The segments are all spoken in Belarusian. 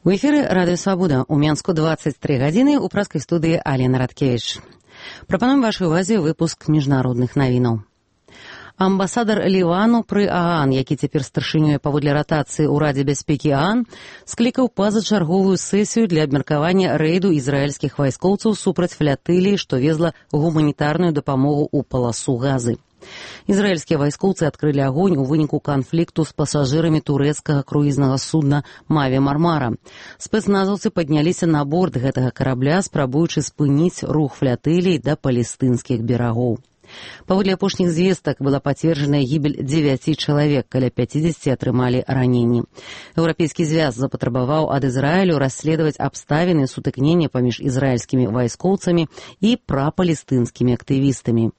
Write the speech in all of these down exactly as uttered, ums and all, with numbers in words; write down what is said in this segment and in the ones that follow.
У эфіры радыё Свабода. У Менску двадцать три гадзіны, у праскай студыі Алена Радкевіч. Прапануем вашай увазе выпуск міжнародных навінаў. Амбасадар Лівану пры ААН, які цяпер старшынёй паводле ратацыі ў Радзе бяспекі ААН, склікаў пазачарговую сесію для абмеркавання рэйду ізраільскіх вайскоўцаў супраць флятыліі, што везла гуманітарную дапамогу ў паласу Газы. Ізраільскія вайскоўцы адкрылі агонь у выніку канфлікту з пасажырамі турэцкага круізнага судна «Маве Мармара». Спецназаўцы падняліся на борт гэтага карабля, спрабуючы спыніць рух флятылій да палестынскіх берагоў. Паводле апошніх звестак была пацверджаная гібель дзевяці чалавек, каля пяцідзесяці атрымалі раненні. Еўрапейскі звяз запатрабаваў ад Ізраілю расследаваць абставіны сутыкнення паміж ізраільскімі вайскоўцамі і прапалестынскімі актывістамі.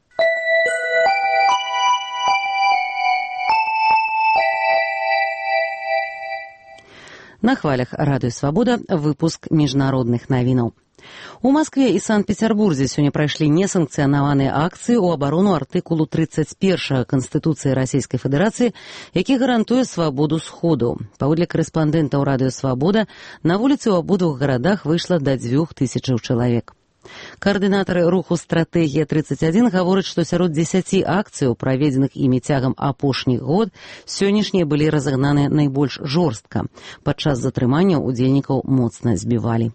На хвалях радыё Свабода выпуск міжнародных навінаў. У Маскве і Санкт-Петербурзе сёння прайшлі несанкцыянаваныя акцыі ў абарону артыкулу тридцать первого Канстытуцыі Расійскай Федэрацыі, які гарантуе свабоду сходу. Паводле корэспандэнтаў радыё Свабода, на вуліцы ў абодвух гарадах выйшла да дзвюх тысячаў чалавек. Каардынатары руху «Стратэгія тридцать один» гавораць, што сярод дзесяці акцыяў, праведзеных імі цягам апошніх год, сённяшнія былі разагнаныя найбольш жорстка. Падчас затрымання удзельнікаў моцна збівалі.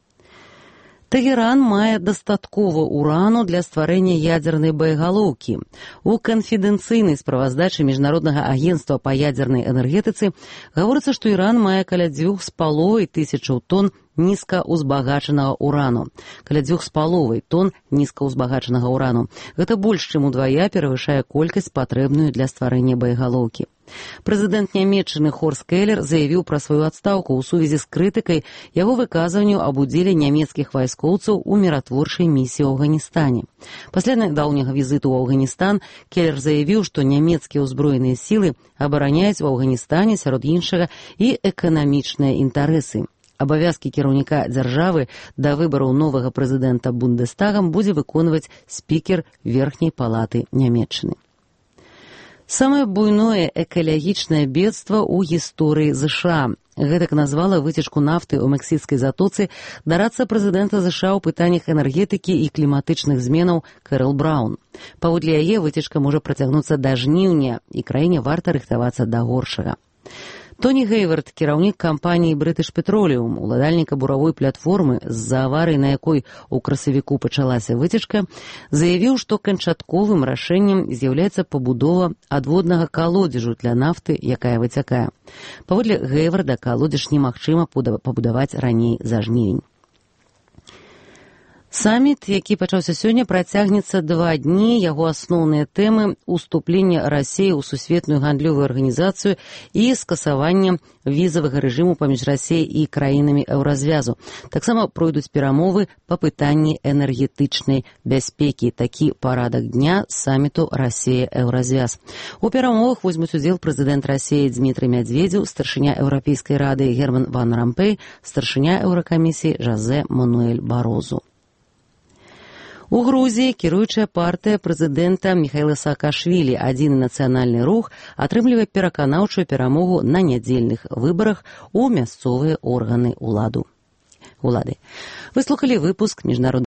Тэгеран мае дастаткова урану для стварэння ядзернай боегалоўкі. У канфідэнцыйнай справаздачы Міжнароднага агенцтва па ядзернай энергетыцы гаворыцца, што Іран мае каля дзвюх з паловай тысячаў тонн нізкаўзбагачанага урану. Каля дзвюх з паловай тонн нізкаўзбагачанага урану. Гэта больш, чым удвая перавышае колькасць, патрэбную для стварэння боегалоўкі. Прэзідэнт Нямецчыны Хорст Келер заявіў пра сваю адстаўку ў сувязі з крытыкай яго выказванню аб удзеле нямецкіх вайскоўцаў у міратворчай місіі ў Афганістане. Пасля нядаўняга візіту ў Афганістан Келер заявіў, што нямецкія ўзброеныя сілы абараняюць у Афганістане, сярод іншага, і эканамічныя інтарэсы. Абавязкі кіраўніка дзяржавы да выбараў новага прэзідэнта Бундестагам будзе выконваць спікер Верхняй палаты Нямецчыны. Самае буйное экалагічнае бедства ў гісторыі ЗША. Гэтак назвала выцечку нафты ў мексікскай затоцы дарадца прэзідэнта ЗША ў пытаннях энергетыкі і кліматычных зменаў Кэрол Браўн. Паводле яе выцечка можа працягнуцца да жніўня, і краіне варта рыхтавацца да горшага. Тоні Гейвард, кіраўнік кампаніі British Petroleum, уладальніка буравой платформы, з-за аварыі на якой у красавіку пачалася выцечка, заявіў, што канчатковым рашэннем з'яўляецца пабудова адводнага калодзежу для нафты, якая выцякае. Паводле Гейварда, калодзеж немагчыма пабудаваць раней за жнівень. Саміт, які пачаўся сёння, працягнецца два дні. Яго асноўныя тэмы – уступлення Расіі ў сусветную гандлёвую арганізацыю і скасаванне візавага рэжыму паміж Расіяй і краінамі еўразвязу. Таксама пройдуць перамовы па пытанні энергетычнай бяспекі. Такі парадак дня саміту Расія-еўразвяз. У перамовах возьмуць удзел прэзідэнт Расіі Дзмітрый Мядзведзеў, старшыня Еўрапейскай рады Герман ван Рампэй, старшыня Еўракамісіі Жозе Мануэль Барозу. У Грузіі кіруючая партыя прэзідэнта Міхаіла Саакашвілі «Адзіны нацыянальны рух» атрымлівае пераканаўчую перамогу на нядзельных выбарах у мясцовыя органы ўлады. Вы слухалі выпуск міжнародных